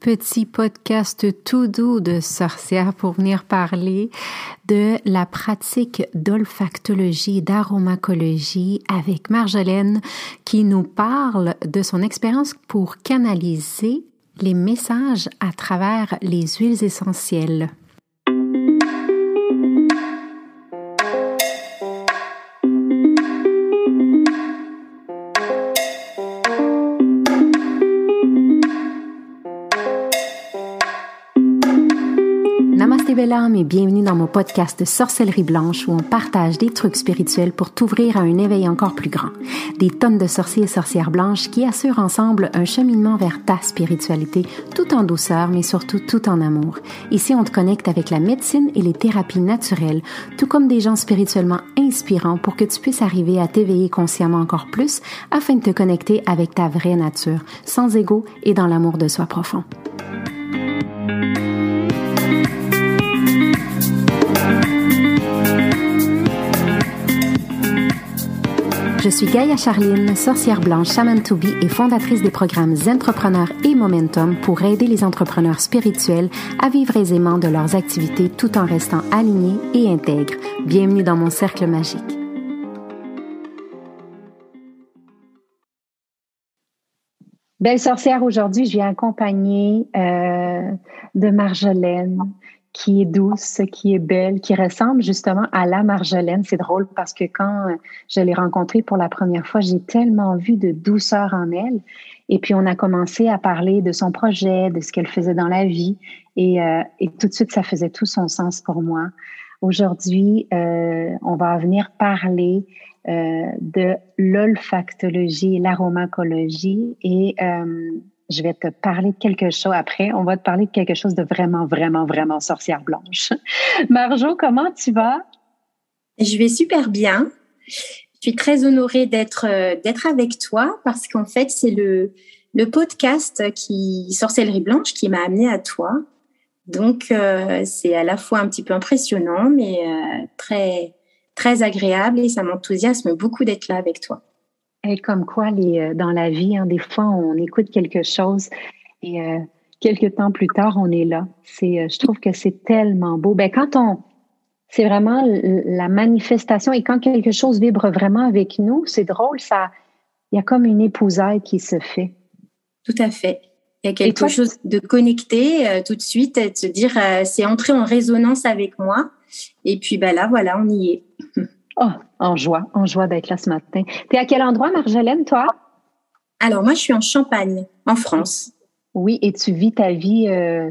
petit podcast tout doux de sorcières pour venir parler de la pratique d'olfactologie et d'aromacologie avec Marjolaine qui nous parle de son expérience pour canaliser les messages à travers les huiles essentielles. Namasté belle âme et bienvenue dans mon podcast Sorcellerie Blanche où on partage des trucs spirituels pour t'ouvrir à un éveil encore plus grand. Des tonnes de sorciers et sorcières blanches qui assurent ensemble un cheminement vers ta spiritualité tout en douceur mais surtout tout en amour. Ici, on te connecte avec la médecine et les thérapies naturelles, tout comme des gens spirituellement inspirants pour que tu puisses arriver à t'éveiller consciemment encore plus afin de te connecter avec ta vraie nature, sans ego et dans l'amour de soi profond. Je suis Gaïa Charline, sorcière blanche Shaman to Be et fondatrice des programmes Entrepreneurs et Momentum pour aider les entrepreneurs spirituels à vivre aisément de leurs activités tout en restant alignés et intègres. Bienvenue dans mon cercle magique. Belle sorcière, aujourd'hui, je viens accompagnée de Marjolaine, qui est douce, qui est belle, qui ressemble justement à la Marjolaine. C'est drôle parce que quand je l'ai rencontrée pour la première fois, j'ai tellement vu de douceur en elle. Et puis, on a commencé à parler de son projet, de ce qu'elle faisait dans la vie. Et tout de suite, ça faisait tout son sens pour moi. Aujourd'hui, on va venir parler de l'olfactologie, l'aromacologie et je vais te parler de quelque chose après. On va te parler de quelque chose de vraiment sorcière blanche. Marjo, comment tu vas? Je vais super bien. Je suis très honorée d'être avec toi parce qu'en fait, c'est le podcast Sorcellerie Blanche qui m'a amenée à toi. Donc, c'est à la fois un petit peu impressionnant, mais très agréable et ça m'enthousiasme beaucoup d'être là avec toi. Et comme quoi, dans la vie, des fois, on écoute quelque chose et quelques temps plus tard, on est là. Je trouve que c'est tellement beau. C'est vraiment la manifestation et quand quelque chose vibre vraiment avec nous, c'est drôle, il y a comme une épousaille qui se fait. Tout à fait. Il y a quelque chose de connecté tout de suite, et de se dire c'est entré en résonance avec moi. Et puis là, voilà, on y est. Oh, en joie d'être là ce matin. T'es à quel endroit, Marjolaine, toi? Alors, moi, je suis en Champagne, en France. Oui, et tu vis ta vie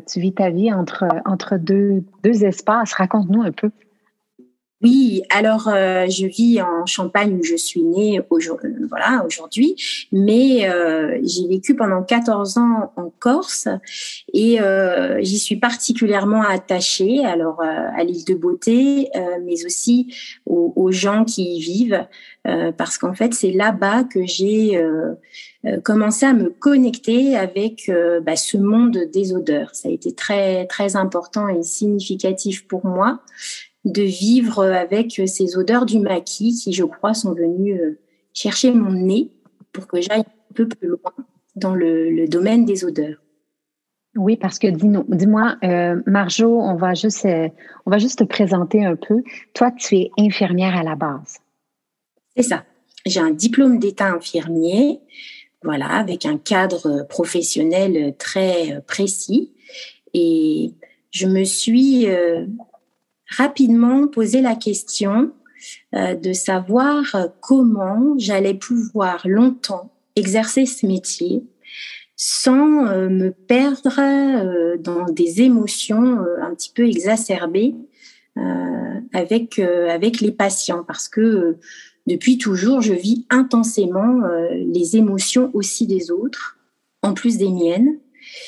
entre deux espaces. Raconte-nous un peu. Oui, alors je vis en Champagne où je suis née aujourd'hui, mais j'ai vécu pendant 14 ans en Corse et j'y suis particulièrement attachée alors à l'île de Beauté, mais aussi aux gens qui y vivent parce qu'en fait c'est là-bas que j'ai commencé à me connecter avec ce monde des odeurs. Ça a été très important et significatif pour moi de vivre avec ces odeurs du maquis qui, je crois, sont venues chercher mon nez pour que j'aille un peu plus loin dans le domaine des odeurs. Oui, parce que dis-moi, Marjo, on va juste te présenter un peu. Toi, tu es infirmière à la base. C'est ça. J'ai un diplôme d'état infirmier, voilà, avec un cadre professionnel très précis. Et je me suis rapidement posé la question de savoir comment j'allais pouvoir longtemps exercer ce métier sans me perdre dans des émotions un petit peu exacerbées avec les patients parce que depuis toujours, je vis intensément les émotions aussi des autres, en plus des miennes.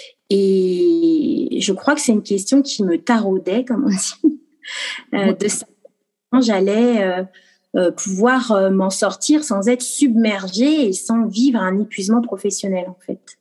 Et je crois que c'est une question qui me taraudait, comme on dit. De ça, j'allais pouvoir m'en sortir sans être submergée et sans vivre un épuisement professionnel, en fait.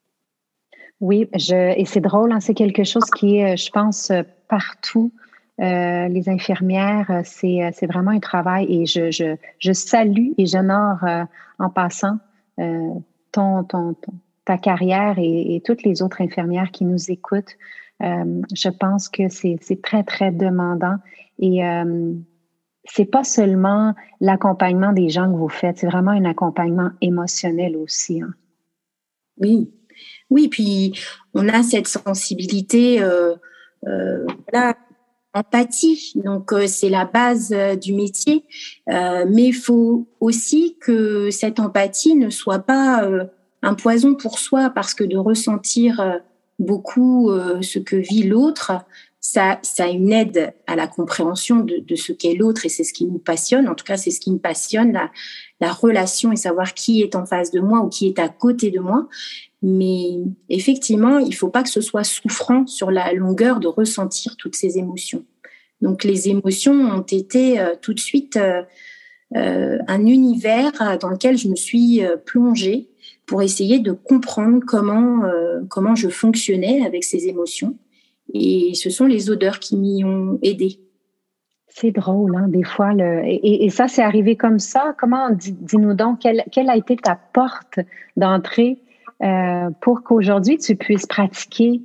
Oui, et c'est drôle, c'est quelque chose qui est, je pense, partout. Les infirmières, c'est vraiment un travail et je salue et j'honore en passant ta carrière et toutes les autres infirmières qui nous écoutent. Je pense que c'est très, très demandant. Et c'est pas seulement l'accompagnement des gens que vous faites, c'est vraiment un accompagnement émotionnel aussi. Hein. Oui, oui, puis on a cette sensibilité, voilà, empathie. Donc c'est la base du métier, mais il faut aussi que cette empathie ne soit pas un poison pour soi, parce que de ressentir beaucoup ce que vit l'autre, ça a une aide à la compréhension de ce qu'est l'autre, et c'est ce qui nous passionne. En tout cas, c'est ce qui me passionne, la relation, et savoir qui est en face de moi ou qui est à côté de moi. Mais effectivement, il ne faut pas que ce soit souffrant sur la longueur de ressentir toutes ces émotions. Donc les émotions ont été tout de suite un univers dans lequel je me suis plongée pour essayer de comprendre comment je fonctionnais avec ces émotions. Et ce sont les odeurs qui m'y ont aidée. C'est drôle, hein, des fois. Et ça, c'est arrivé comme ça. Comment, dis-nous donc, quelle a été ta porte d'entrée pour qu'aujourd'hui, tu puisses pratiquer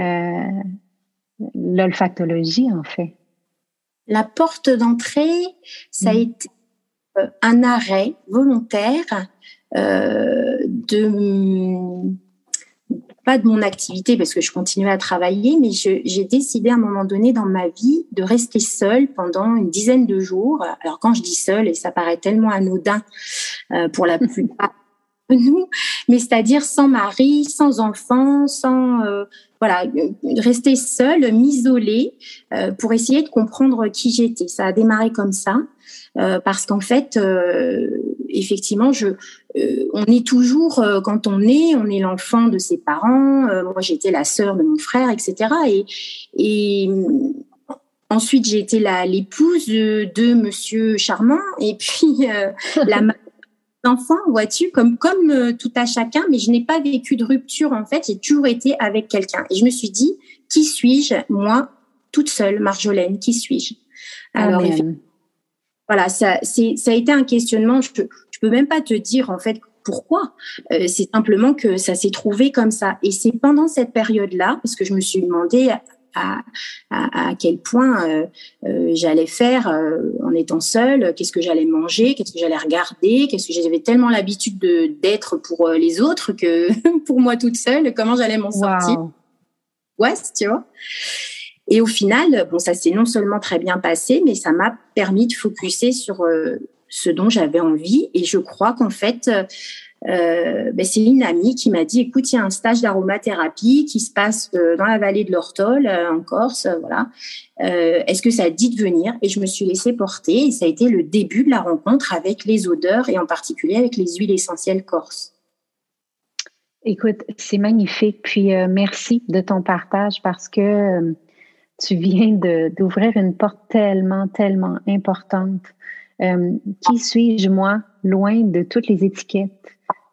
l'olfactologie, en fait? La porte d'entrée, ça a été un arrêt volontaire pas de mon activité, parce que je continuais à travailler, mais j'ai décidé à un moment donné dans ma vie de rester seule pendant une dizaine de jours. Alors quand je dis seule, et ça paraît tellement anodin pour la plupart de nous, mais c'est-à-dire sans mari, sans enfant, voilà, rester seule, m'isoler pour essayer de comprendre qui j'étais. Ça a démarré comme ça. Parce qu'en fait, effectivement, on est toujours, quand on est l'enfant de ses parents. Moi, j'étais la sœur de mon frère, etc. Et ensuite, j'ai été l'épouse de Monsieur Charmant, et puis la mère d'enfant, vois-tu, comme tout à chacun. Mais je n'ai pas vécu de rupture, en fait. J'ai toujours été avec quelqu'un. Et je me suis dit, qui suis-je, moi, toute seule, Marjolaine, qui suis-je? Alors, voilà, ça a été un questionnement. Je peux même pas te dire en fait pourquoi. C'est simplement que ça s'est trouvé comme ça. Et c'est pendant cette période-là, parce que je me suis demandé à quel point j'allais faire en étant seule, qu'est-ce que j'allais manger, qu'est-ce que j'allais regarder, qu'est-ce que j'avais tellement l'habitude d'être pour les autres que pour moi toute seule, comment j'allais m'en sortir. Ouais, tu vois. Et au final, bon, ça s'est non seulement très bien passé, mais ça m'a permis de focuser sur ce dont j'avais envie. Et je crois qu'en fait, c'est une amie qui m'a dit, écoute, il y a un stage d'aromathérapie qui se passe dans la vallée de l'Ortol, en Corse, voilà. Est-ce que ça te dit de venir? Et je me suis laissée porter, et ça a été le début de la rencontre avec les odeurs, et en particulier avec les huiles essentielles corses. Écoute, c'est magnifique. Puis merci de ton partage, parce que tu viens d'ouvrir une porte tellement, tellement importante. Qui suis-je, moi, loin de toutes les étiquettes,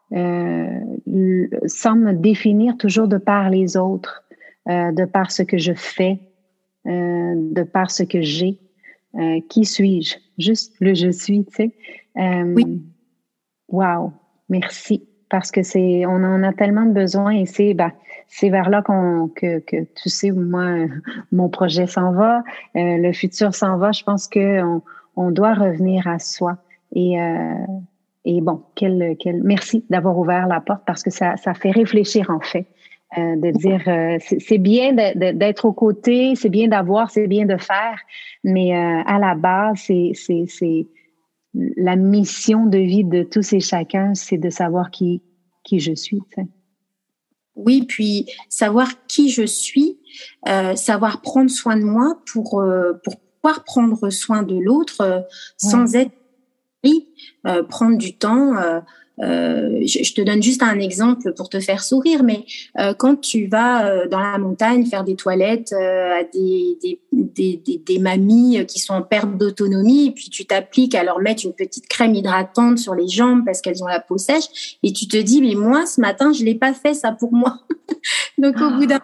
sans me définir toujours de par les autres, de par ce que je fais, de par ce que j'ai. Qui suis-je? Juste le je suis, tu sais. Oui. Wow, merci. Parce que on en a tellement de besoin, et c'est vers là que tu sais, moi, mon projet s'en va, le futur s'en va. Je pense que on doit revenir à soi. Et bon, merci d'avoir ouvert la porte, parce que ça fait réfléchir, en fait, de dire c'est bien d'être aux côtés, c'est bien d'avoir, c'est bien de faire, mais à la base, c'est la mission de vie de tous et chacun, c'est de savoir qui je suis. T'sais. Oui, puis savoir qui je suis, savoir prendre soin de moi pour pouvoir prendre soin de l'autre sans être pris, prendre du temps. Je te donne juste un exemple pour te faire sourire, mais quand tu vas dans la montagne faire des toilettes à des mamies qui sont en perte d'autonomie, et puis tu t'appliques à leur mettre une petite crème hydratante sur les jambes parce qu'elles ont la peau sèche, et tu te dis, mais moi, ce matin, je l'ai pas fait ça pour moi. Donc, au bout d'un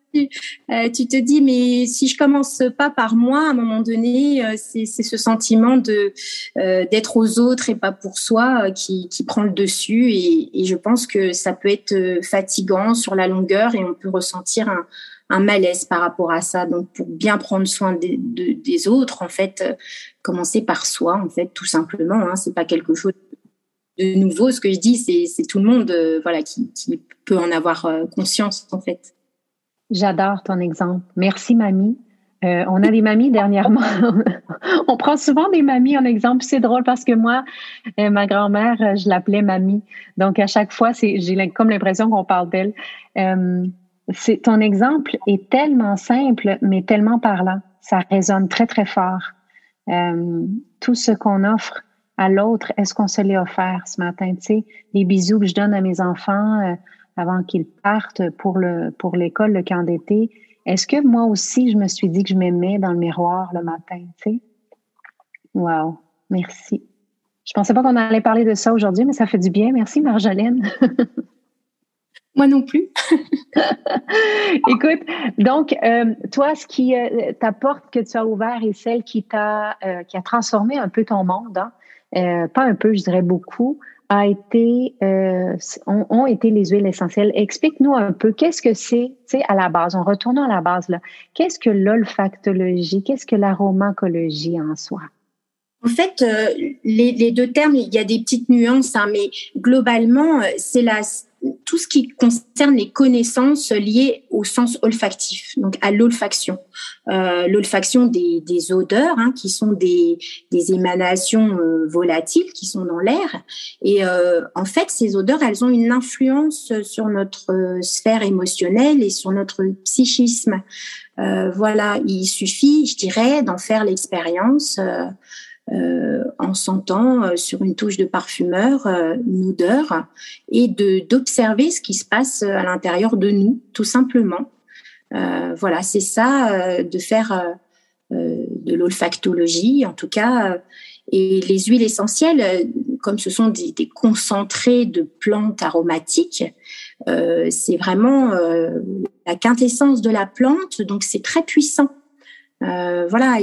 tu te dis, mais si je commence pas par moi, à un moment donné, c'est ce sentiment d'être aux autres et pas pour soi qui prend le dessus. Et je pense que ça peut être fatigant sur la longueur et on peut ressentir un malaise par rapport à ça. Donc, pour bien prendre soin des autres, en fait, commencer par soi, en fait, tout simplement. Hein, c'est pas quelque chose de nouveau. Ce que je dis, c'est tout le monde, voilà, qui peut en avoir conscience, en fait. J'adore ton exemple. Merci, mamie. On a des mamies dernièrement. On prend souvent des mamies en exemple. C'est drôle parce que moi, ma grand-mère, je l'appelais mamie. Donc, à chaque fois, j'ai comme l'impression qu'on parle d'elle. Ton exemple est tellement simple, mais tellement parlant. Ça résonne très, très fort. Tout ce qu'on offre à l'autre, est-ce qu'on se l'est offert ce matin? Tu sais, les bisous que je donne à mes enfants avant qu'ils partent pour l'école, le camp d'été. Est-ce que moi aussi, je me suis dit que je m'aimais dans le miroir le matin, tu sais? Wow, merci. Je pensais pas qu'on allait parler de ça aujourd'hui, mais ça fait du bien. Merci, Marjolaine. Moi non plus. Écoute, donc, toi, ce qui ta porte que tu as ouverte et celle qui a transformé un peu ton monde, hein, pas un peu, je dirais beaucoup, ont été les huiles essentielles. Explique-nous un peu, qu'est-ce que c'est, tu sais, à la base, en retournant à la base, là, qu'est-ce que l'olfactologie, qu'est-ce que l'aromacologie en soi? En fait, les deux termes, il y a des petites nuances, hein, mais globalement, c'est tout ce qui concerne les connaissances liées au sens olfactif, donc à l'olfaction. L'olfaction des odeurs, hein, qui sont des émanations volatiles qui sont dans l'air. Et en fait, ces odeurs, elles ont une influence sur notre sphère émotionnelle et sur notre psychisme. Voilà, il suffit, je dirais, d'en faire l'expérience. En sentant sur une touche de parfumeur une odeur et d'observer ce qui se passe à l'intérieur de nous, tout simplement. Voilà, c'est ça, de faire de l'olfactologie, en tout cas. Et les huiles essentielles, comme ce sont des concentrés de plantes aromatiques, c'est vraiment la quintessence de la plante, donc c'est très puissant. Voilà,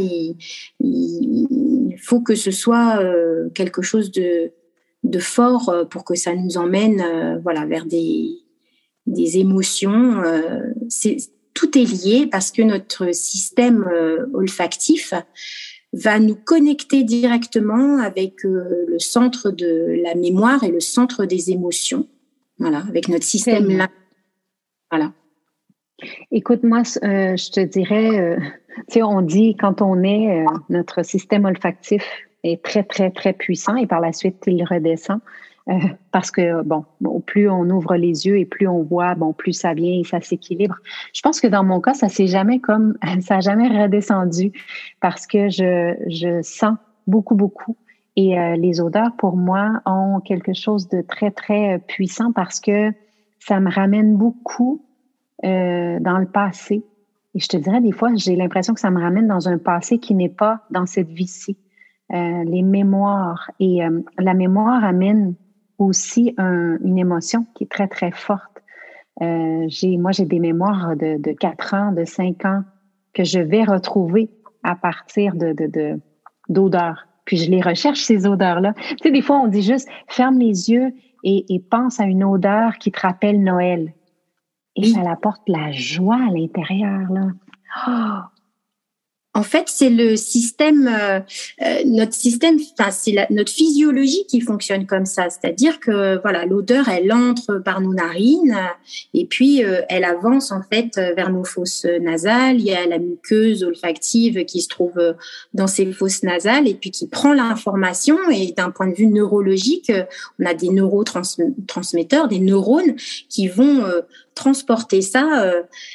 il faut que ce soit quelque chose de fort pour que ça nous emmène voilà, vers des émotions. Tout est lié parce que notre système olfactif va nous connecter directement avec le centre de la mémoire et le centre des émotions. Voilà, avec notre système là. Voilà. Écoute, moi, je te dirais, tu sais, on dit quand on est, notre système olfactif est très, très, très puissant et par la suite, il redescend parce que, bon, plus on ouvre les yeux et plus on voit, bon, plus ça vient et ça s'équilibre. Je pense que dans mon cas, ça a jamais redescendu parce que je sens beaucoup, beaucoup. Et les odeurs, pour moi, ont quelque chose de très, très puissant parce que ça me ramène beaucoup dans le passé. Et je te dirais, des fois, j'ai l'impression que ça me ramène dans un passé qui n'est pas dans cette vie-ci. Les mémoires. Et la mémoire amène aussi une émotion qui est très, très forte. Moi, j'ai des mémoires de 4 ans, de 5 ans que je vais retrouver à partir d'odeurs. Puis je les recherche, ces odeurs-là. Tu sais, des fois, on dit juste, ferme les yeux et pense à une odeur qui te rappelle Noël. Et ça apporte la joie à l'intérieur, là. Oh! En fait, c'est le système, notre système, enfin, c'est notre physiologie qui fonctionne comme ça. C'est-à-dire que, voilà, l'odeur, elle entre par nos narines et puis elle avance, en fait, vers nos fosses nasales. Il y a la muqueuse olfactive qui se trouve dans ces fosses nasales et puis qui prend l'information. Et d'un point de vue neurologique, on a des neurotransmetteurs, des neurones qui vont transporter ça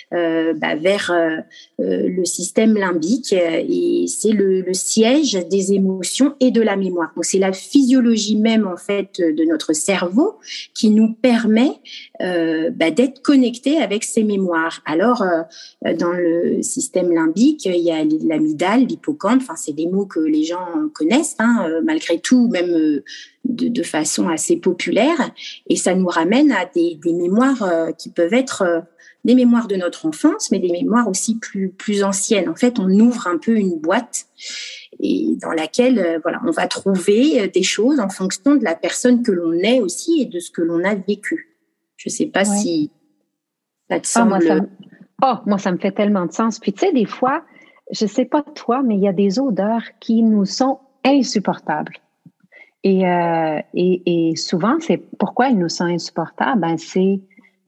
vers le système limbique et c'est le siège des émotions et de la mémoire. Donc c'est la physiologie même en fait de notre cerveau qui nous permet d'être connecté avec ces mémoires. Alors dans le système limbique, il y a l'amygdale, l'hippocampe. Enfin c'est des mots que les gens connaissent, hein, malgré tout, même de façon assez populaire, et ça nous ramène à des mémoires qui peuvent être des mémoires de notre enfance, mais des mémoires aussi plus anciennes. En fait, on ouvre un peu une boîte et dans laquelle voilà, on va trouver des choses en fonction de la personne que l'on est aussi et de ce que l'on a vécu. Je ne sais pas si ça te semble... Moi, ça me fait tellement de sens. Puis tu sais, des fois, je sais pas toi, mais il y a des odeurs qui nous sont insupportables. Et souvent, c'est pourquoi elles nous sont insupportables. Ben, c'est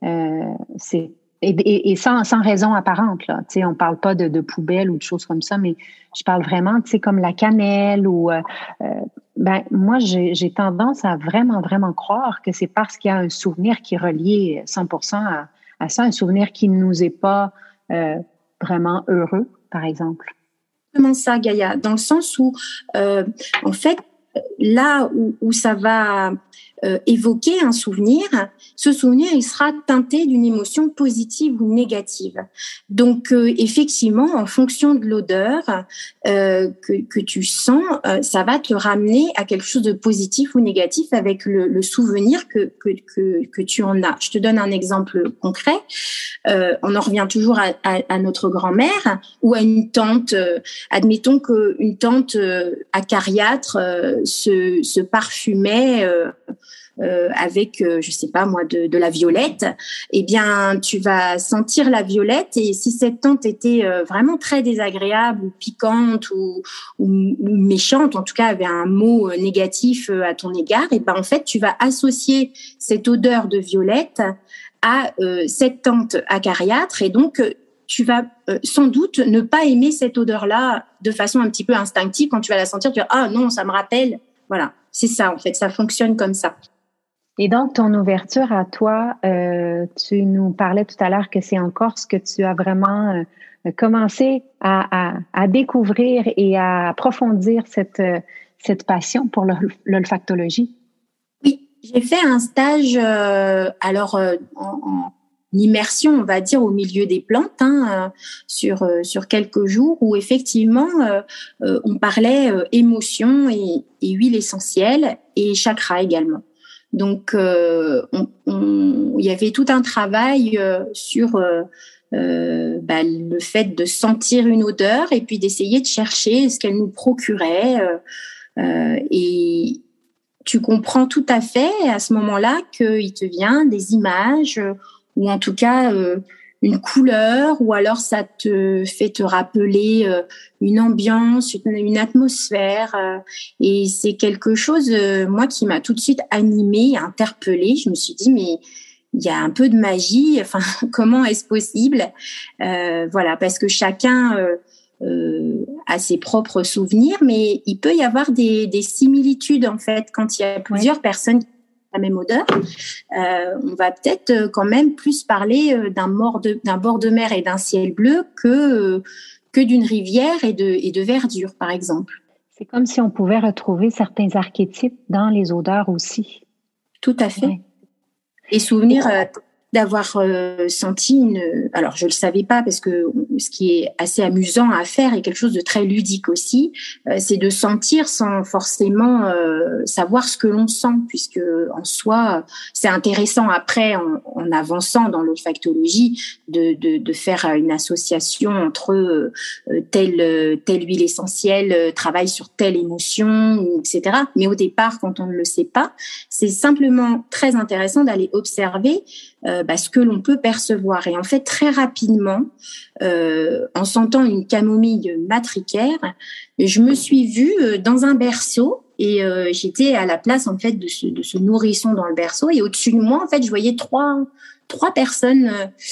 sans raison apparente, là. Tu sais, on parle pas de poubelle ou de choses comme ça, mais je parle vraiment, tu sais, comme la cannelle ou ben moi j'ai tendance à vraiment croire que c'est parce qu'il y a un souvenir qui est relié 100% à ça, un souvenir qui ne nous est pas vraiment heureux, par exemple. Comment ça, Gaïa? Dans le sens où, en fait, là où ça va évoquer un souvenir, ce souvenir, il sera teinté d'une émotion positive ou négative. Donc, effectivement, en fonction de l'odeur que tu sens, ça va te ramener à quelque chose de positif ou négatif avec le souvenir que tu en as. Je te donne un exemple concret. On en revient toujours à notre grand-mère ou à une tante. Admettons qu'une tante acariâtre se parfumait avec, je sais pas moi, de la violette. Eh bien, tu vas sentir la violette et si cette tante était vraiment très désagréable ou piquante ou méchante, en tout cas avait un mot négatif à ton égard, et ben en fait, tu vas associer cette odeur de violette à cette tante acariâtre et donc tu vas sans doute ne pas aimer cette odeur-là de façon un petit peu instinctive. Quand tu vas la sentir, tu vas « Ah non, ça me rappelle ». Voilà, c'est ça en fait, ça fonctionne comme ça. Et donc, ton ouverture à toi, tu nous parlais tout à l'heure que c'est en Corse que tu as vraiment commencé à découvrir et à approfondir cette passion pour l'olfactologie. Oui, j'ai fait un stage en immersion, on va dire, au milieu des plantes, sur quelques jours où effectivement on parlait émotions et huiles essentielles et chakras également. Donc il y avait tout un travail sur le fait de sentir une odeur et puis d'essayer de chercher ce qu'elle nous procurait et tu comprends tout à fait à ce moment-là qu'il te vient des images ou en tout cas une couleur ou alors ça te fait te rappeler une ambiance, une atmosphère et c'est quelque chose moi qui m'a tout de suite animée, interpellée. Je me suis dit mais il y a un peu de magie, enfin comment est-ce possible voilà parce que chacun à ses propres souvenirs, mais il peut y avoir des similitudes en fait quand il y a plusieurs personnes qui ont la même odeur. On va peut-être quand même plus parler d'un bord de mer et d'un ciel bleu que d'une rivière et de verdure, par exemple. C'est comme si on pouvait retrouver certains archétypes dans les odeurs aussi. Tout à fait. Ouais. Et souvenirs d'avoir senti alors je le savais pas parce que ce qui est assez amusant à faire et quelque chose de très ludique aussi, c'est de sentir sans forcément savoir ce que l'on sent puisque en soi c'est intéressant après en avançant dans l'olfactologie de faire une association entre telle huile essentielle travaille sur telle émotion etc. Mais au départ quand on ne le sait pas, c'est simplement très intéressant d'aller observer ce que l'on peut percevoir. Et en fait, très rapidement, en sentant une camomille matricaire, je me suis vue dans un berceau et j'étais à la place en fait de ce nourrisson dans le berceau. Et au-dessus de moi, en fait, je voyais trois personnes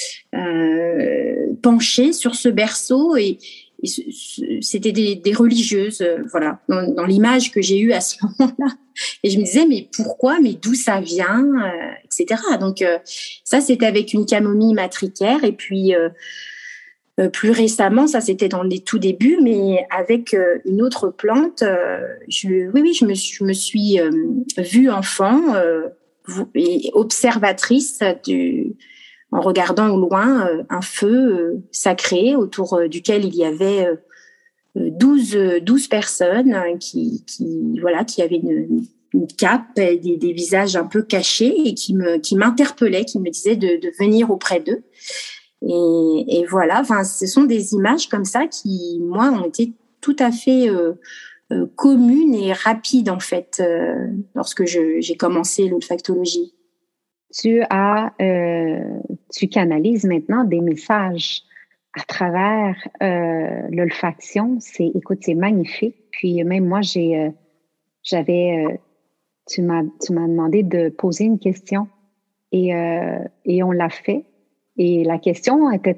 penchées sur ce berceau et c'était des religieuses, voilà, dans l'image que j'ai eue à ce moment-là. Et je me disais, mais pourquoi, mais d'où ça vient, etc. Donc, ça, c'était avec une camomille matricaire. Et puis, plus récemment, ça, c'était dans les tout débuts, mais avec une autre plante, je me suis vue enfant et observatrice en regardant au loin un feu sacré autour duquel il y avait 12 personnes qui avaient une cape, des visages un peu cachés et qui m'interpellaient, qui me disaient de venir auprès d'eux. Et voilà, enfin, ce sont des images comme ça qui, moi, ont été tout à fait communes et rapides, en fait, lorsque j'ai commencé l'olfactologie. Tu canalises maintenant des messages à travers l'olfaction. Écoute, c'est magnifique. Puis même moi, tu m'as demandé de poser une question et on l'a fait. Et la question était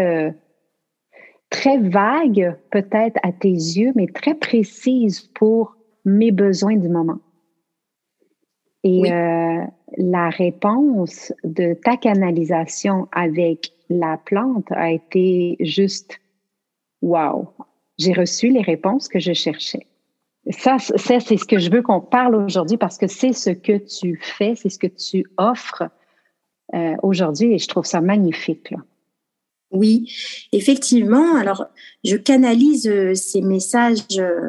très vague, peut-être à tes yeux, mais très précise pour mes besoins du moment. Et oui. La réponse de ta canalisation avec la plante a été juste wow. J'ai reçu les réponses que je cherchais. Ça, c'est ce que je veux qu'on parle aujourd'hui parce que c'est ce que tu fais, c'est ce que tu offres aujourd'hui et je trouve ça magnifique, là. Oui, effectivement. Alors, je canalise ces messages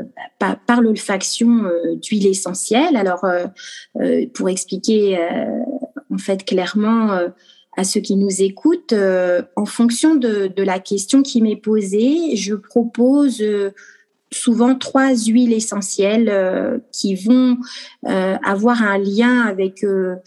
par l'olfaction d'huile essentielle. Alors, pour expliquer en fait clairement à ceux qui nous écoutent, en fonction de la question qui m'est posée, je propose souvent 3 huiles essentielles qui vont avoir un lien avec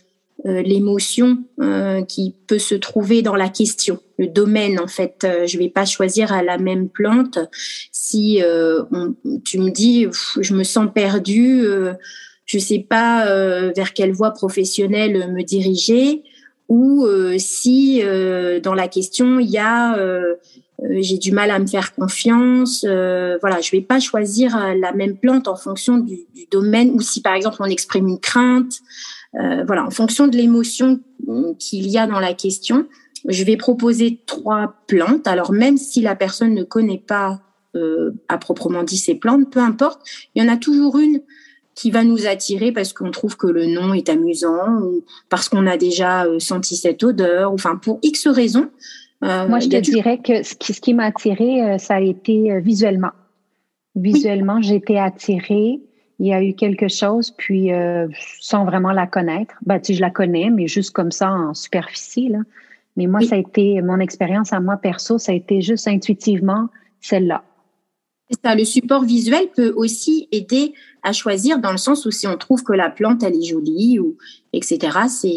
l'émotion qui peut se trouver dans la question, le domaine en fait. Je vais pas choisir à la même plante si tu me dis je me sens perdue, je sais pas vers quelle voie professionnelle me diriger, ou si dans la question il y a j'ai du mal à me faire confiance. Voilà, je vais pas choisir la même plante en fonction du domaine, ou si par exemple on exprime une crainte. Voilà, en fonction de l'émotion qu'il y a dans la question, je vais proposer 3 plantes. Alors même si la personne ne connaît pas à proprement dit ces plantes, peu importe, il y en a toujours une qui va nous attirer parce qu'on trouve que le nom est amusant, ou parce qu'on a déjà senti cette odeur, enfin pour X raisons. Moi, je te dirais que ce qui m'a attirée, ça a été visuellement. Visuellement, oui. J'ai été attirée. Il y a eu quelque chose, puis sans vraiment la connaître. Je la connais, mais juste comme ça, en superficie, là. Mais moi, oui. Ça a été, mon expérience à moi perso, ça a été juste intuitivement celle-là. C'est ça, le support visuel peut aussi aider à choisir, dans le sens où si on trouve que la plante, elle est jolie, ou etc.,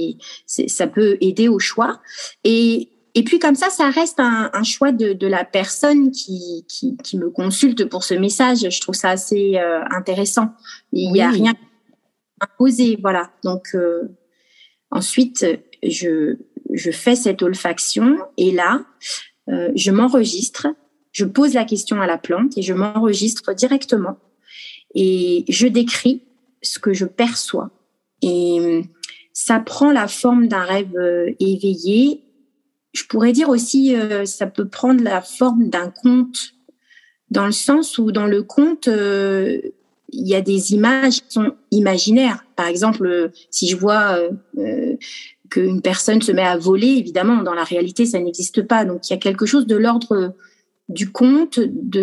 ça peut aider au choix. Et puis comme ça reste un choix de la personne qui me consulte pour ce message. Je trouve ça assez intéressant. Il n'y a rien à imposer, voilà. Donc ensuite, je fais cette olfaction et là, je m'enregistre, je pose la question à la plante et je m'enregistre directement et je décris ce que je perçois. Et ça prend la forme d'un rêve éveillé. Je pourrais dire aussi, ça peut prendre la forme d'un conte, dans le sens où dans le conte, il y a des images qui sont imaginaires. Par exemple, si je vois qu'une personne se met à voler, évidemment, dans la réalité, ça n'existe pas. Donc, il y a quelque chose de l'ordre du conte,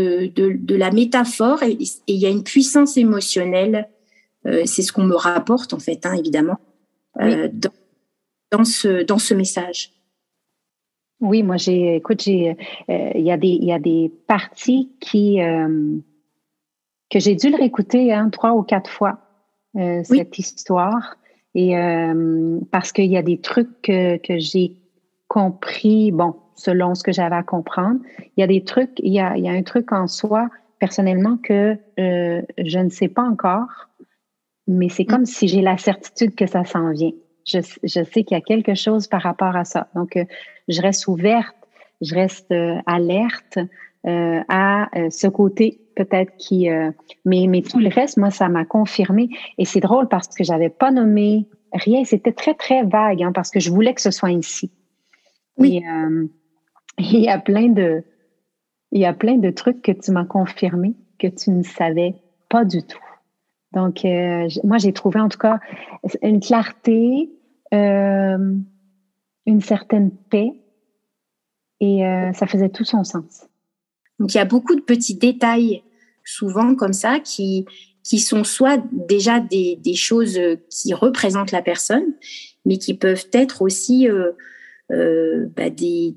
de la métaphore, et il y a une puissance émotionnelle. C'est ce qu'on me rapporte, en fait, hein, évidemment, dans ce message. Oui, moi il y a des parties que j'ai dû le réécouter 3 ou 4 fois cette histoire, et parce qu'il y a des trucs que j'ai compris, bon, selon ce que j'avais à comprendre. Il y a des trucs, il y a un truc en soi personnellement que je ne sais pas encore, mais c'est comme si j'ai la certitude que ça s'en vient. Je sais qu'il y a quelque chose par rapport à ça. Donc, je reste ouverte, je reste alerte à ce côté peut-être qui... mais tout le reste, moi, ça m'a confirmé. Et c'est drôle parce que j'avais pas nommé rien. C'était très, très vague, parce que je voulais que ce soit ici. Oui. Et il y a plein de trucs que tu m'as confirmé que tu ne savais pas du tout. Donc, moi, j'ai trouvé en tout cas une clarté, une certaine paix, et ça faisait tout son sens. Donc, il y a beaucoup de petits détails, souvent comme ça, qui sont soit déjà des choses qui représentent la personne, mais qui peuvent être aussi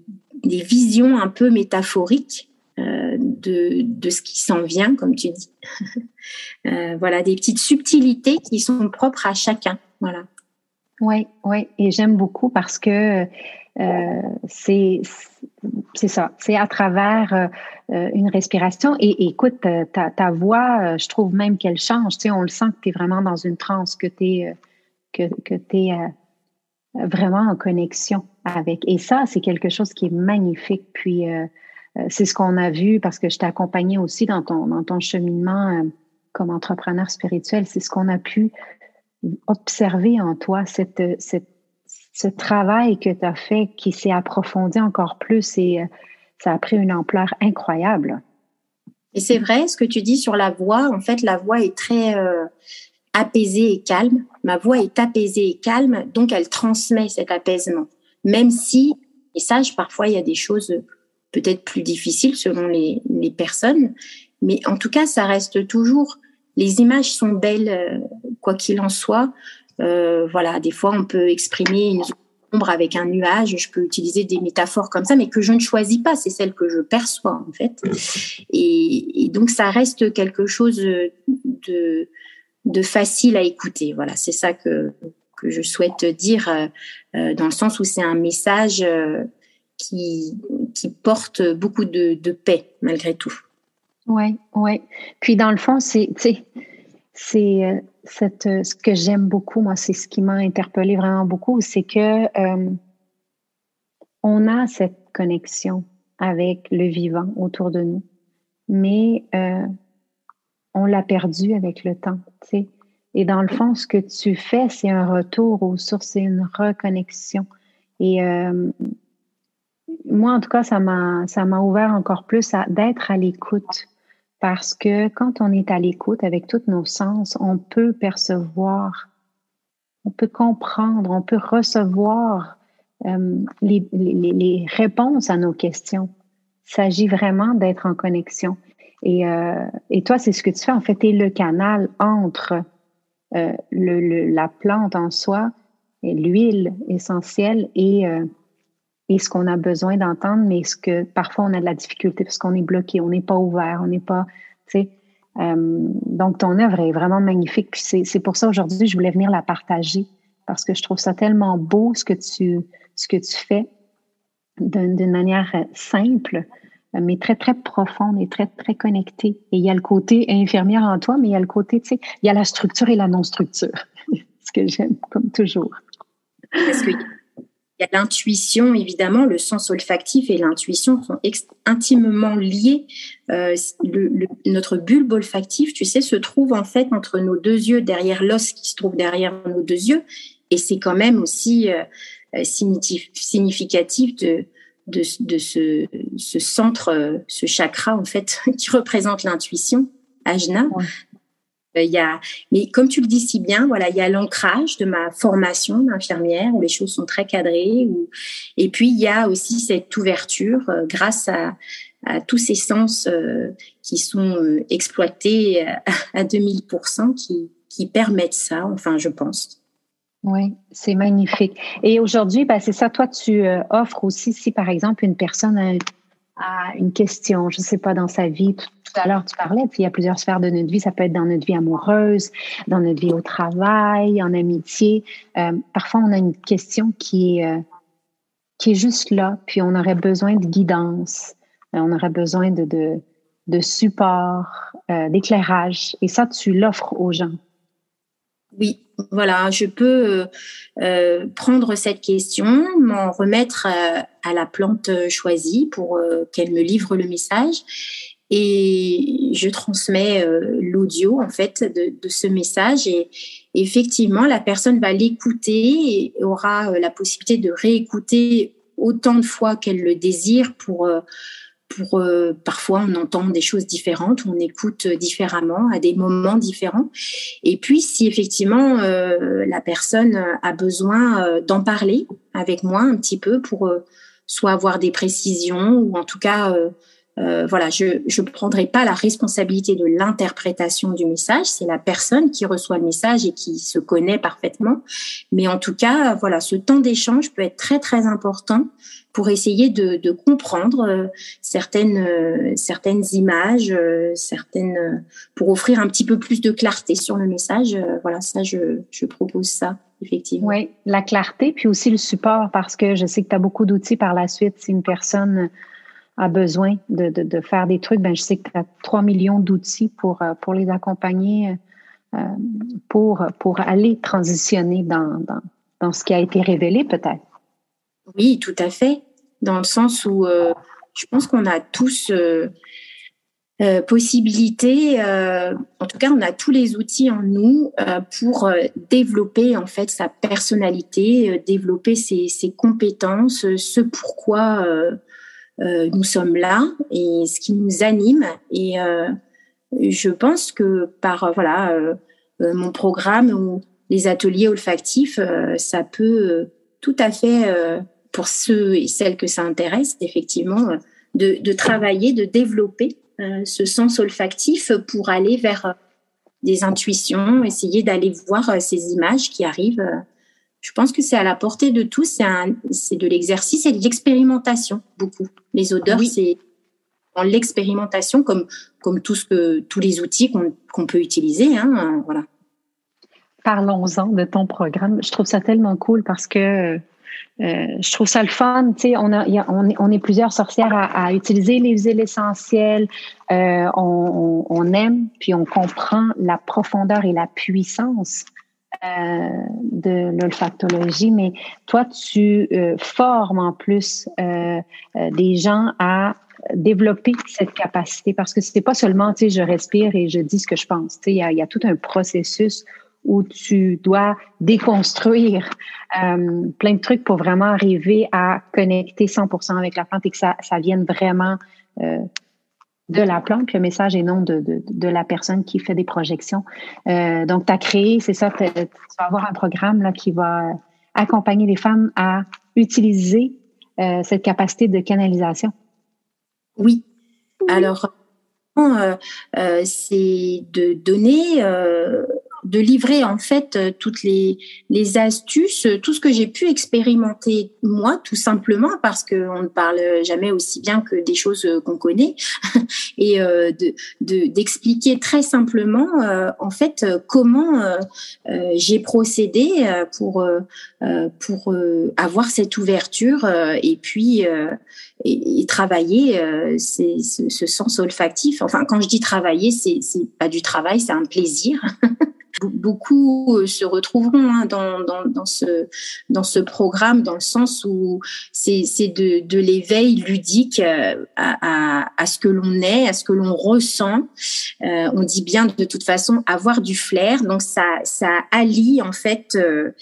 des visions un peu métaphoriques de ce qui s'en vient, comme tu dis. Voilà, des petites subtilités qui sont propres à chacun. Voilà. Oui, oui, et j'aime beaucoup parce que c'est ça, c'est à travers une respiration. Et écoute, ta voix, je trouve même qu'elle change. Tu sais, on le sent que tu es vraiment dans une transe, que t'es vraiment en connexion avec. Et ça, c'est quelque chose qui est magnifique. Puis c'est ce qu'on a vu parce que je t'ai accompagnée aussi dans ton cheminement comme entrepreneur spirituel. C'est ce qu'on a pu observer en toi, ce travail que tu as fait qui s'est approfondi encore plus et ça a pris une ampleur incroyable. Et c'est vrai, ce que tu dis sur la voix, en fait, la voix est très apaisée et calme. Ma voix est apaisée et calme, donc elle transmet cet apaisement. Même si, et ça, parfois, il y a des choses peut-être plus difficiles selon les personnes, mais en tout cas, ça reste toujours... Les images sont belles, quoi qu'il en soit. Voilà, des fois, on peut exprimer une ombre avec un nuage. Je peux utiliser des métaphores comme ça, mais que je ne choisis pas. C'est celle que je perçois, en fait. Et donc, ça reste quelque chose de facile à écouter. Voilà, c'est ça que je souhaite dire, dans le sens où c'est un message qui porte beaucoup de paix, malgré tout. Oui, oui. Puis dans le fond, ce que j'aime beaucoup, moi, c'est ce qui m'a interpellée vraiment beaucoup, c'est que on a cette connexion avec le vivant autour de nous, mais on l'a perdu avec le temps, tu sais. Et dans le fond, ce que tu fais, c'est un retour aux sources, c'est une reconnexion. Et moi, en tout cas, ça m'a ouvert encore plus d'être à l'écoute. Parce que quand on est à l'écoute avec tous nos sens, on peut percevoir, on peut comprendre, on peut recevoir les réponses à nos questions. Il s'agit vraiment d'être en connexion. Et toi, c'est ce que tu fais. En fait, tu es le canal entre la plante en soi, et l'huile essentielle et ce qu'on a besoin d'entendre, mais ce que parfois on a de la difficulté parce qu'on est bloqué, on n'est pas ouvert, on n'est pas, tu sais. Donc ton œuvre est vraiment magnifique. Puis c'est pour ça aujourd'hui je voulais venir la partager parce que je trouve ça tellement beau ce que tu fais d'une manière simple, mais très très profonde et très très connectée. Et il y a le côté infirmière en toi, mais il y a le côté, tu sais, il y a la structure et la non-structure. Ce que j'aime comme toujours. Parce que il y a l'intuition, évidemment, le sens olfactif et l'intuition sont intimement liés. Notre bulbe olfactive, tu sais, se trouve en fait entre nos deux yeux, derrière l'os qui se trouve derrière nos deux yeux. Et c'est quand même aussi significatif de ce centre, ce chakra, en fait, qui représente l'intuition, Ajna. Ouais. Mais comme tu le dis si bien, voilà, il y a l'ancrage de ma formation d'infirmière où les choses sont très cadrées. Et puis, il y a aussi cette ouverture grâce à tous ces sens qui sont exploités à 2000%, qui permettent ça, enfin, je pense. Oui, c'est magnifique. Et aujourd'hui, c'est ça, toi, tu offres aussi, si par exemple, une personne a une question, je ne sais pas, dans sa vie. Tout à l'heure, tu parlais, il y a plusieurs sphères de notre vie. Ça peut être dans notre vie amoureuse, dans notre vie au travail, en amitié. Parfois, on a une question qui est juste là, puis on aurait besoin de guidance, on aurait besoin de support, d'éclairage. Et ça, tu l'offres aux gens. Oui, voilà, je peux prendre cette question, m'en remettre à la plante choisie pour qu'elle me livre le message et je transmets l'audio en fait de ce message et effectivement la personne va l'écouter et aura la possibilité de réécouter autant de fois qu'elle le désire pour parfois on entend des choses différentes, on écoute différemment à des moments différents. Et puis si effectivement la personne a besoin d'en parler avec moi un petit peu pour soit avoir des précisions ou en tout cas voilà, je prendrai pas la responsabilité de l'interprétation du message. C'est la personne qui reçoit le message et qui se connaît parfaitement. Mais en tout cas, voilà, ce temps d'échange peut être très très important pour essayer de comprendre certaines images, pour offrir un petit peu plus de clarté sur le message. Voilà, ça, je propose ça. Effectivement. Oui, la clarté, puis aussi le support, parce que je sais que tu as beaucoup d'outils par la suite. Si une personne a besoin de faire des trucs, ben je sais que tu as 3 millions d'outils pour les accompagner, pour aller transitionner dans ce qui a été révélé, peut-être. Oui, tout à fait. Dans le sens où je pense qu'on a tous possibilité, en tout cas, on a tous les outils en nous pour développer en fait sa personnalité, développer ses compétences, ce pourquoi nous sommes là et ce qui nous anime. Et je pense que par mon programme ou les ateliers olfactifs, ça peut tout à fait, pour ceux et celles que ça intéresse, effectivement, de travailler, de développer ce sens olfactif pour aller vers des intuitions, essayer d'aller voir ces images qui arrivent. Je pense que c'est à la portée de tous, c'est de l'exercice et de l'expérimentation, beaucoup. Les odeurs, oui. C'est dans l'expérimentation, comme tous les outils qu'on peut utiliser. Voilà. Parlons-en de ton programme. Je trouve ça tellement cool parce que je trouve ça le fun. Tu sais, on est plusieurs sorcières à utiliser les huiles essentielles. On aime, puis on comprend la profondeur et la puissance de l'olfactologie. Mais toi, tu formes en plus des gens à développer cette capacité parce que c'est pas seulement, tu sais, je respire et je dis ce que je pense. Tu sais, il y a tout un processus où tu dois déconstruire plein de trucs pour vraiment arriver à connecter 100% avec la plante et que ça vienne vraiment de la plante, puis le message et non de la personne qui fait des projections. Donc, tu as créé, c'est ça, tu vas avoir un programme là, qui va accompagner les femmes à utiliser cette capacité de canalisation. Oui. Alors, c'est de donner... de livrer en fait toutes les astuces, tout ce que j'ai pu expérimenter moi, tout simplement, parce qu'on ne parle jamais aussi bien que des choses qu'on connaît, et d'expliquer très simplement en fait comment j'ai procédé pour avoir cette ouverture et puis et travailler ce sens olfactif. Enfin, quand je dis travailler, c'est pas du travail, c'est un plaisir. Beaucoup se retrouveront dans ce programme, dans le sens où c'est de l'éveil ludique à ce que l'on est, à ce que l'on ressent. On dit bien de toute façon avoir du flair, donc ça allie en fait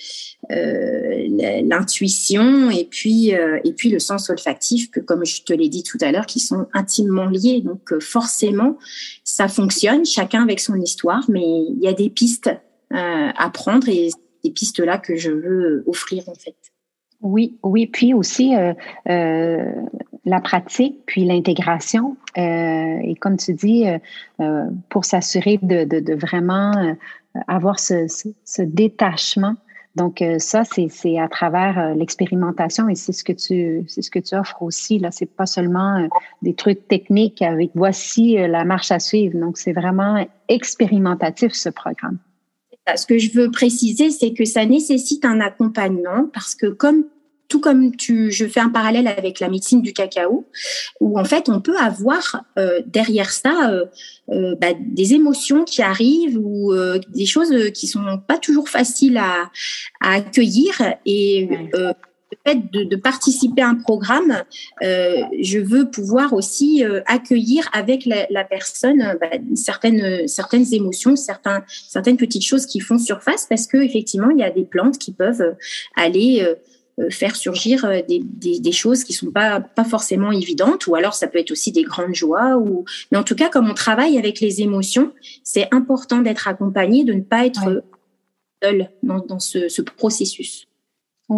l'intuition et puis le sens olfactif, que comme je te l'ai dit tout à l'heure, qui sont intimement liés. Donc forcément, ça fonctionne, chacun avec son histoire, mais il y a des pistes à prendre et des pistes-là que je veux offrir en fait. Oui, puis aussi la pratique, puis l'intégration. Et comme tu dis, pour s'assurer de vraiment avoir ce détachement. Donc ça, c'est à travers l'expérimentation et c'est ce que tu offres aussi. Là, c'est pas seulement des trucs techniques avec voici la marche à suivre. Donc c'est vraiment expérimentatif ce programme. Ce que je veux préciser, c'est que ça nécessite un accompagnement parce que je fais un parallèle avec la médecine du cacao, où en fait on peut avoir derrière ça des émotions qui arrivent ou des choses qui sont pas toujours faciles à accueillir et le fait de participer à un programme, je veux pouvoir aussi accueillir avec la personne certaines émotions, certaines petites choses qui font surface, parce que effectivement il y a des plantes qui peuvent aller faire surgir des choses qui sont pas forcément évidentes, ou alors ça peut être aussi des grandes joies, mais en tout cas, comme on travaille avec les émotions, c'est important d'être accompagné, de ne pas être seul dans ce processus. Oui,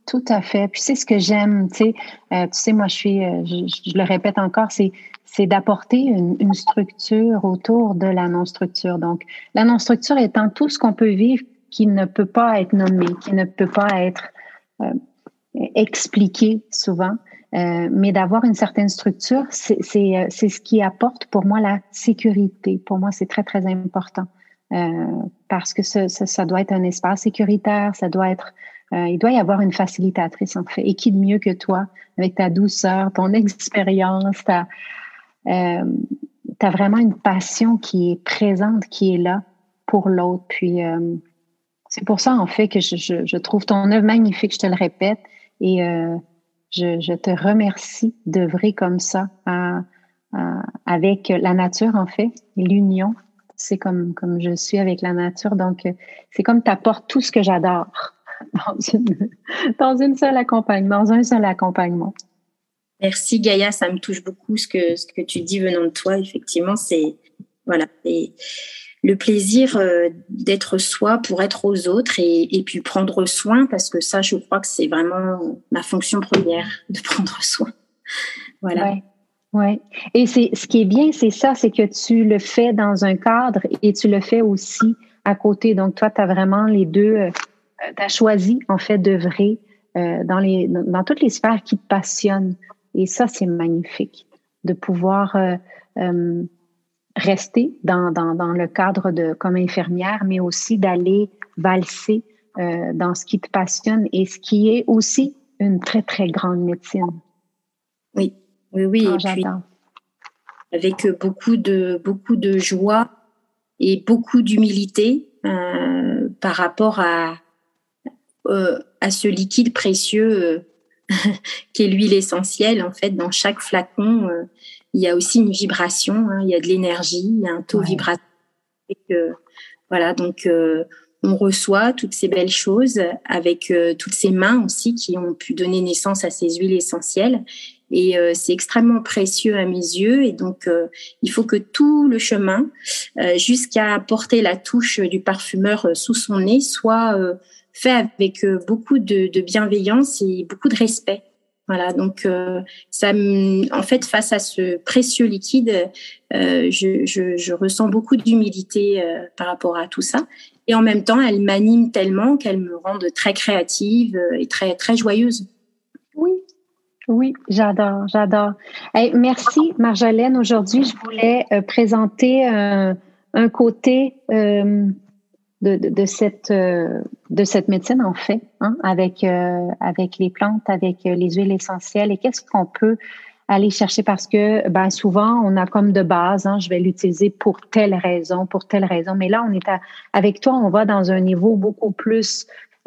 tout à fait. Puis c'est ce que j'aime, tu sais, moi je le répète encore, c'est d'apporter une structure autour de la non-structure. Donc, la non-structure étant tout ce qu'on peut vivre qui ne peut pas être nommé, qui ne peut pas être expliqué souvent, mais d'avoir une certaine structure, c'est ce qui apporte pour moi la sécurité. Pour moi, c'est très, très important parce que ça doit être un espace sécuritaire, ça doit être il doit y avoir une facilitatrice, en fait. Et qui de mieux que toi, avec ta douceur, ton expérience, t'as vraiment une passion qui est présente, qui est là pour l'autre. Puis, c'est pour ça, en fait, que je trouve ton œuvre magnifique, je te le répète. Et je te remercie d'œuvrer comme ça avec la nature, en fait, et l'union. C'est comme je suis avec la nature. Donc, c'est comme tu apportes tout ce que j'adore dans un seul accompagnement. Merci Gaïa, ça me touche beaucoup ce que tu dis venant de toi. Effectivement, c'est le plaisir d'être soi pour être aux autres et puis prendre soin, parce que ça, je crois que c'est vraiment ma fonction première, de prendre soin. Voilà. Ouais. Et ce qui est bien, c'est ça, c'est que tu le fais dans un cadre et tu le fais aussi à côté. Donc, toi, tu as vraiment les deux. Tu as choisi, en fait, d'œuvrer dans toutes les sphères qui te passionnent. Et ça, c'est magnifique de pouvoir rester dans le cadre comme infirmière, mais aussi d'aller valser dans ce qui te passionne et ce qui est aussi une très, très grande médecine. Oui. Et puis, avec beaucoup de joie et beaucoup d'humilité par rapport à ce liquide précieux qui est l'huile essentielle. En fait, dans chaque flacon, il y a aussi une vibration, il y a de l'énergie, il y a un taux vibratoire. Voilà, donc on reçoit toutes ces belles choses avec toutes ces mains aussi qui ont pu donner naissance à ces huiles essentielles. Et c'est extrêmement précieux à mes yeux. Et donc, il faut que tout le chemin, jusqu'à porter la touche du parfumeur sous son nez, soit fait avec beaucoup de bienveillance et beaucoup de respect. Voilà, donc en fait, face à ce précieux liquide, je ressens beaucoup d'humilité par rapport à tout ça. Et en même temps, elle m'anime tellement qu'elle me rend très créative et très, très joyeuse. Oui, j'adore. Hey, merci, Marjolaine. Aujourd'hui, je voulais présenter un côté de cette médecine, en fait, avec les plantes, avec les huiles essentielles. Et qu'est-ce qu'on peut aller chercher? Parce que souvent, on a comme de base, je vais l'utiliser pour telle raison. Mais là, avec toi, on va dans un niveau beaucoup plus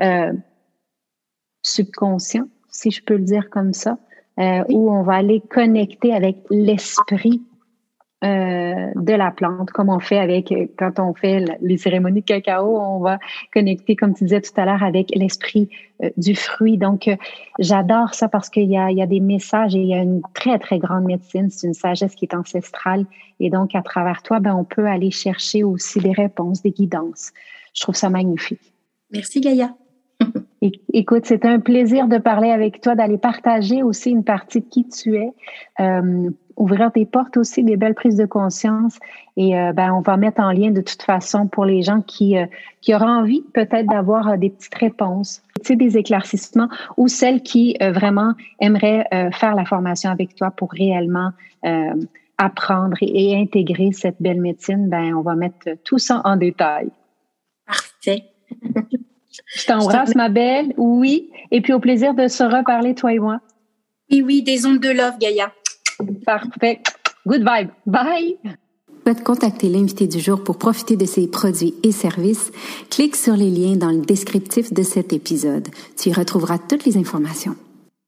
subconscient, si je peux le dire comme ça, où on va aller connecter avec l'esprit de la plante, comme on fait quand on fait les cérémonies de cacao, on va connecter, comme tu disais tout à l'heure, avec l'esprit du fruit. Donc, j'adore ça parce qu'il y a des messages et il y a une très, très grande médecine. C'est une sagesse qui est ancestrale. Et donc, à travers toi, on peut aller chercher aussi des réponses, des guidances. Je trouve ça magnifique. Merci, Gaïa. Écoute, c'était un plaisir de parler avec toi, d'aller partager aussi une partie de qui tu es, ouvrir tes portes aussi, des belles prises de conscience. Et on va mettre en lien de toute façon pour les gens qui auraient envie peut-être d'avoir des petites réponses, des éclaircissements, ou celles qui vraiment aimeraient faire la formation avec toi pour réellement apprendre et intégrer cette belle médecine. On va mettre tout ça en détail. Parfait. Je t'embrasse, ma belle. Oui. Et puis au plaisir de se reparler, toi et moi. Oui, des ondes de love, Gaïa. Parfait. Good vibe. Bye. Souhaite contacter l'invité du jour pour profiter de ses produits et services? Clique sur les liens dans le descriptif de cet épisode. Tu y retrouveras toutes les informations.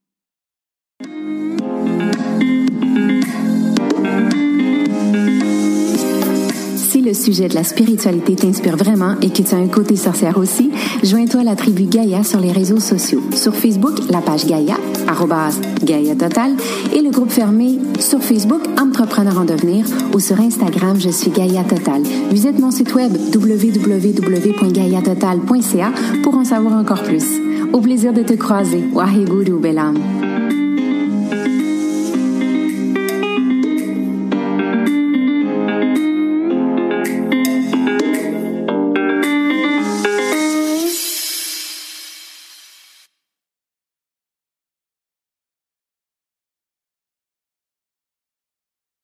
Si le sujet de la spiritualité t'inspire vraiment et que tu as un côté sorcière aussi, joins-toi à la tribu Gaïa sur les réseaux sociaux. Sur Facebook, la page Gaïa, @Gaïa Total, et le groupe fermé sur Facebook Entrepreneur en devenir, ou sur Instagram, je suis Gaïa Total. Visite mon site web www.gaïatotal.ca pour en savoir encore plus. Au plaisir de te croiser. Waheguru, belle âme.